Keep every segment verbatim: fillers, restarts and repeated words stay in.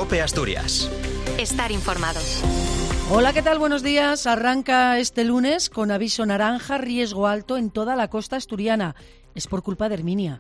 COPE Asturias. Estar informado. Hola, ¿qué tal? Buenos días. Arranca este lunes con aviso naranja, riesgo alto en toda la costa asturiana. Es por culpa de Herminia.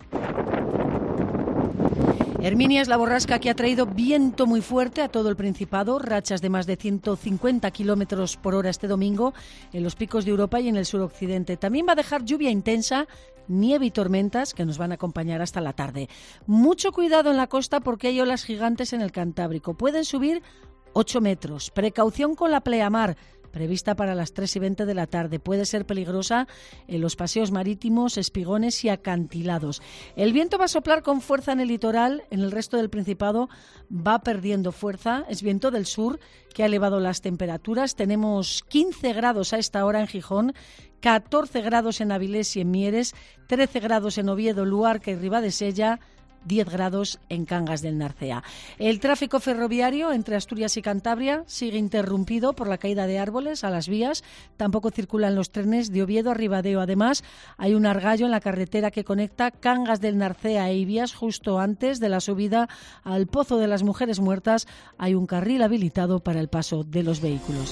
Herminia es la borrasca que ha traído viento muy fuerte a todo el Principado, rachas de más de ciento cincuenta kilómetros por hora este domingo en los picos de Europa y en el suroccidente. También va a dejar lluvia intensa, nieve y tormentas que nos van a acompañar hasta la tarde. Mucho cuidado en la costa porque hay olas gigantes en el Cantábrico. Pueden subir ocho metros. Precaución con la pleamar, prevista para las tres y veinte de la tarde. Puede ser peligrosa en los paseos marítimos, espigones y acantilados. El viento va a soplar con fuerza en el litoral, en el resto del Principado va perdiendo fuerza. Es viento del sur que ha elevado las temperaturas. Tenemos quince grados a esta hora en Gijón, catorce grados en Avilés y en Mieres, trece grados en Oviedo, Luarca y Ribadesella, diez grados en Cangas del Narcea. El tráfico ferroviario entre Asturias y Cantabria sigue interrumpido por la caída de árboles a las vías. Tampoco circulan los trenes de Oviedo a Ribadeo. Además, hay un argallo en la carretera que conecta Cangas del Narcea e Ibias justo antes de la subida al Pozo de las Mujeres Muertas. Hay un carril habilitado para el paso de los vehículos.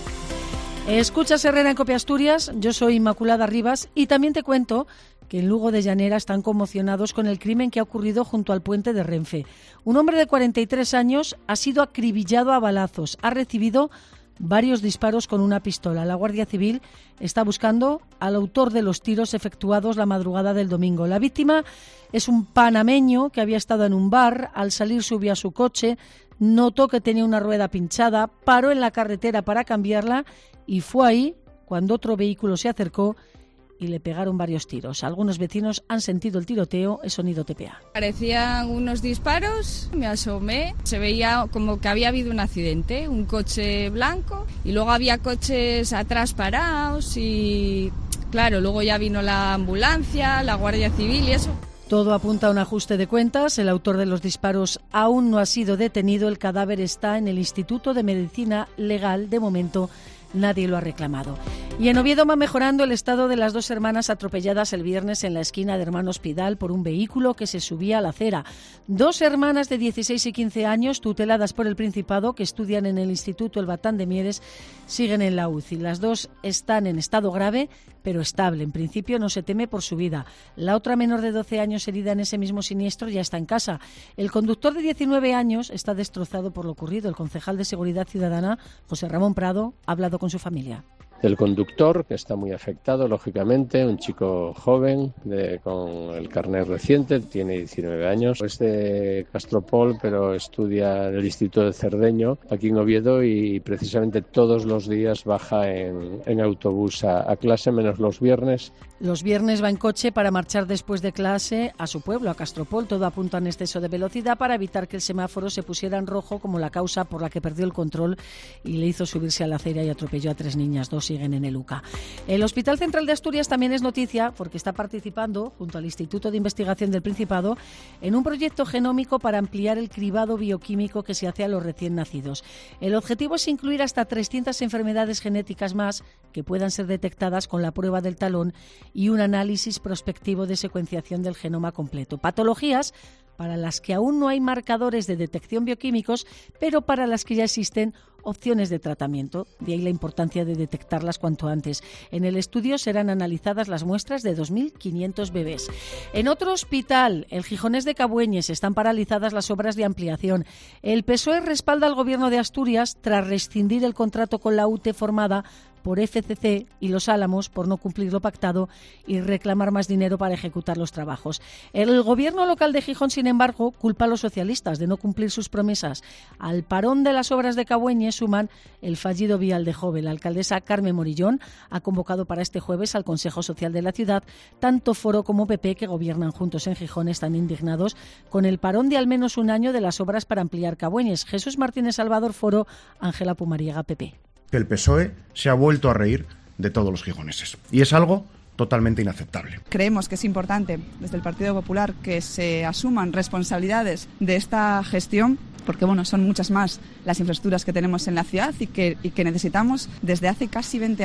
Escuchas Herrera en COPE Asturias, yo soy Inmaculada Rivas y también te cuento que en Lugo de Llanera están conmocionados con el crimen que ha ocurrido junto al puente de Renfe. Un hombre de cuarenta y tres años ha sido acribillado a balazos, ha recibido varios disparos con una pistola. La Guardia Civil está buscando al autor de los tiros efectuados la madrugada del domingo. La víctima es un panameño que había estado en un bar, al salir subió a su coche, notó que tenía una rueda pinchada, paró en la carretera para cambiarla y fue ahí cuando otro vehículo se acercó y le pegaron varios tiros. Algunos vecinos han sentido el tiroteo, es sonido T P A. Parecían unos disparos, me asomé, se veía como que había habido un accidente, un coche blanco y luego había coches atrás parados y claro, luego ya vino la ambulancia, la Guardia Civil y eso. Todo apunta a un ajuste de cuentas. El autor de los disparos aún no ha sido detenido. El cadáver está en el Instituto de Medicina Legal. De momento, nadie lo ha reclamado. Y en Oviedo va mejorando el estado de las dos hermanas atropelladas el viernes en la esquina de Hermanos Pidal por un vehículo que se subía a la acera. Dos hermanas de dieciséis y quince años, tuteladas por el Principado, que estudian en el Instituto El Batán de Mieres, siguen en la U C I. Las dos están en estado grave, pero estable. En principio no se teme por su vida. La otra menor de doce años herida en ese mismo siniestro ya está en casa. El conductor de diecinueve años está destrozado por lo ocurrido. El concejal de Seguridad Ciudadana, José Ramón Prado, ha hablado con su familia. El conductor, que está muy afectado, lógicamente, un chico joven de, con el carnet reciente, tiene diecinueve años, es de Castropol, pero estudia en el Instituto de Cerdeño, aquí en Oviedo, y precisamente todos los días baja en, en autobús a, a clase, menos los viernes. Los viernes va en coche para marchar después de clase a su pueblo, a Castropol. Todo apunta a un exceso de velocidad para evitar que el semáforo se pusiera en rojo como la causa por la que perdió el control y le hizo subirse a la acera y atropelló a tres niñas. Dos siguen en el U C A. El Hospital Central de Asturias también es noticia porque está participando, junto al Instituto de Investigación del Principado, en un proyecto genómico para ampliar el cribado bioquímico que se hace a los recién nacidos. El objetivo es incluir hasta trescientas enfermedades genéticas más que puedan ser detectadas con la prueba del talón y un análisis prospectivo de secuenciación del genoma completo. Patologías para las que aún no hay marcadores de detección bioquímicos, pero para las que ya existen opciones de tratamiento. De ahí la importancia de detectarlas cuanto antes. En el estudio serán analizadas las muestras de dos mil quinientos bebés. En otro hospital, el Gijonés de Cabueñes, están paralizadas las obras de ampliación. El P S O E respalda al Gobierno de Asturias tras rescindir el contrato con la U T E formada por F C C y Los Álamos por no cumplir lo pactado y reclamar más dinero para ejecutar los trabajos. El Gobierno local de Gijón, sin embargo, culpa a los socialistas de no cumplir sus promesas. Al parón de las obras de Cabueñes suman el fallido vial de Jove. La alcaldesa Carmen Morillón ha convocado para este jueves al Consejo Social de la ciudad. Tanto Foro como P P, que gobiernan juntos en Gijón, están indignados con el parón de al menos un año de las obras para ampliar Cabueñes. Jesús Martínez Salvador, Foro, Ángela Pumariega, P P. Que el P S O E se ha vuelto a reír de todos los gijoneses. Y es algo totalmente inaceptable. Creemos que es importante desde el Partido Popular que se asuman responsabilidades de esta gestión, porque bueno, son muchas más las infraestructuras que tenemos en la ciudad y que, y que necesitamos desde hace casi veinte años.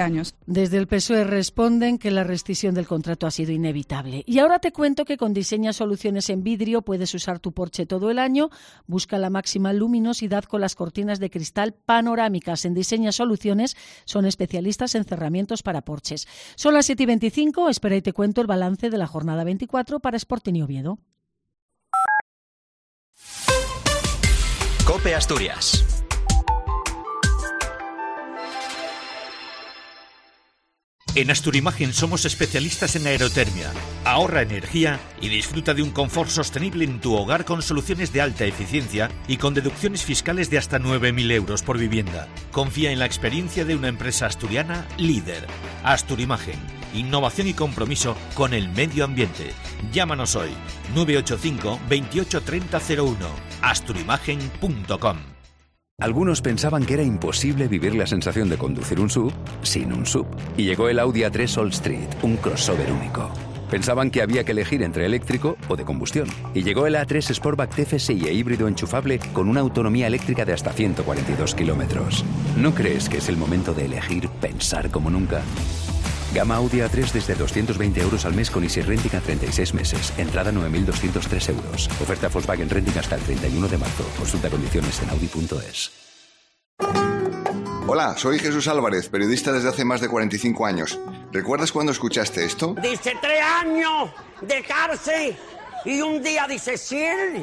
Desde el P S O E responden que la rescisión del contrato ha sido inevitable. Y ahora te cuento que con Diseña Soluciones en Vidrio puedes usar tu Porsche todo el año. Busca la máxima luminosidad con las cortinas de cristal panorámicas. En Diseña Soluciones son especialistas en cerramientos para Porsches. Son las siete y veinticinco. Espera y te cuento el balance de la jornada veinticuatro para Sporting y Oviedo. COPE Asturias. En Asturimagen somos especialistas en aerotermia. Ahorra energía y disfruta de un confort sostenible en tu hogar con soluciones de alta eficiencia y con deducciones fiscales de hasta nueve mil euros por vivienda. Confía en la experiencia de una empresa asturiana líder. Asturimagen. Innovación y compromiso con el medio ambiente. Llámanos hoy. nueve ocho cinco, veintiocho, treinta, cero uno. asturimagen punto com. Algunos pensaban que era imposible vivir la sensación de conducir un S U V sin un S U V. Y llegó el Audi A tres All Street, un crossover único. Pensaban que había que elegir entre eléctrico o de combustión. Y llegó el A tres Sportback T F S I e híbrido enchufable con una autonomía eléctrica de hasta ciento cuarenta y dos kilómetros. ¿No crees que es el momento de elegir pensar como nunca? Gama Audi A tres desde doscientos veinte euros al mes con Easy Renting a treinta y seis meses. Entrada nueve mil doscientos tres euros. Oferta Volkswagen Renting hasta el treinta y uno de marzo. Consulta condiciones en audi punto es. Hola, soy Jesús Álvarez, periodista desde hace más de cuarenta y cinco años. ¿Recuerdas cuando escuchaste esto? Dice tres años de cárcel y un día dice cien.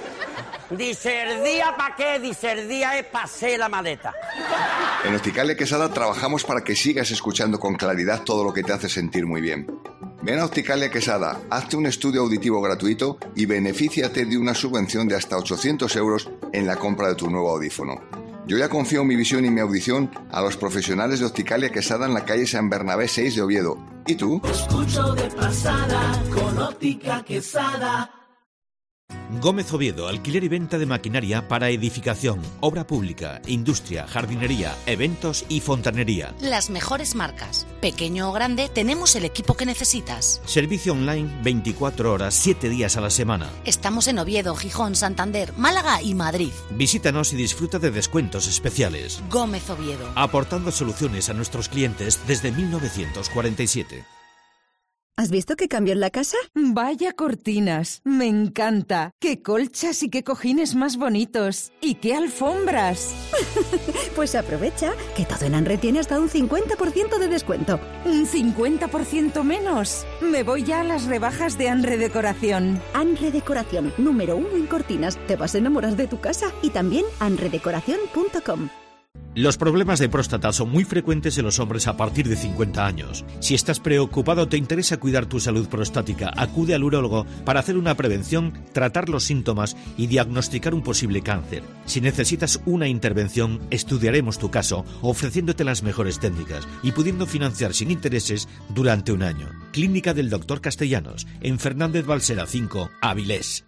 Dice el día para qué, dice el día es para hacer la maleta. En Opticalia Quesada trabajamos para que sigas escuchando con claridad todo lo que te hace sentir muy bien. Ven a Opticalia Quesada, hazte un estudio auditivo gratuito y benefíciate de una subvención de hasta ochocientos euros en la compra de tu nuevo audífono. Yo ya confío mi visión y mi audición a los profesionales de Opticalia Quesada en la calle San Bernabé seis de Oviedo. ¿Y tú? Escucho de pasada con Óptica Quesada. Gómez Oviedo, alquiler y venta de maquinaria para edificación, obra pública, industria, jardinería, eventos y fontanería. Las mejores marcas. Pequeño o grande, tenemos el equipo que necesitas. Servicio online veinticuatro horas, siete días a la semana. Estamos en Oviedo, Gijón, Santander, Málaga y Madrid. Visítanos y disfruta de descuentos especiales. Gómez Oviedo. Aportando soluciones a nuestros clientes desde mil novecientos cuarenta y siete. ¿Has visto que cambió en la casa? Vaya cortinas, me encanta. Qué colchas y qué cojines más bonitos. Y qué alfombras. Pues aprovecha, que todo en Anre tiene hasta un cincuenta por ciento de descuento. ¿Un cincuenta por ciento menos? Me voy ya a las rebajas de Anre Decoración. Anre Decoración, número uno en cortinas. Te vas a enamorar de tu casa. Y también anre decoración punto com. Los problemas de próstata son muy frecuentes en los hombres a partir de cincuenta años. Si estás preocupado o te interesa cuidar tu salud prostática, acude al urólogo para hacer una prevención, tratar los síntomas y diagnosticar un posible cáncer. Si necesitas una intervención, estudiaremos tu caso ofreciéndote las mejores técnicas y pudiendo financiar sin intereses durante un año. Clínica del doctor Castellanos, en Fernández Balsera cinco, Avilés.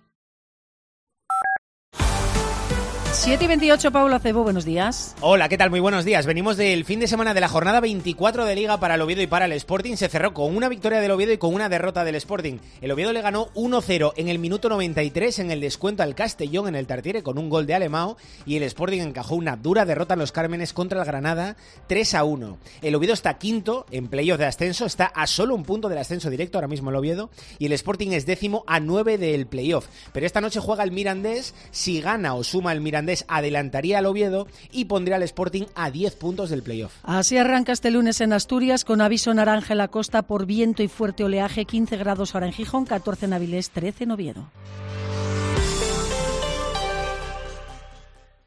siete y veintiocho, Pablo Acebo, buenos días. Hola, ¿qué tal? Muy buenos días. Venimos del fin de semana de la jornada veinticuatro de Liga para el Oviedo y para el Sporting. Se cerró con una victoria del Oviedo y con una derrota del Sporting. El Oviedo le ganó uno cero en el minuto noventa y tres en el descuento al Castellón en el Tartiere con un gol de Alemão, y el Sporting encajó una dura derrota en los Cármenes contra el Granada tres a uno. El Oviedo está quinto en playoff de ascenso, está a solo un punto del ascenso directo ahora mismo el Oviedo, y el Sporting es décimo a nueve del playoff. Pero esta noche juega el Mirandés. Si gana o suma el Mirandés, adelantaría al Oviedo y pondría al Sporting a diez puntos del playoff. Así arranca este lunes en Asturias con aviso naranja en la costa por viento y fuerte oleaje, quince grados ahora en Gijón, catorce en Avilés, trece en Oviedo.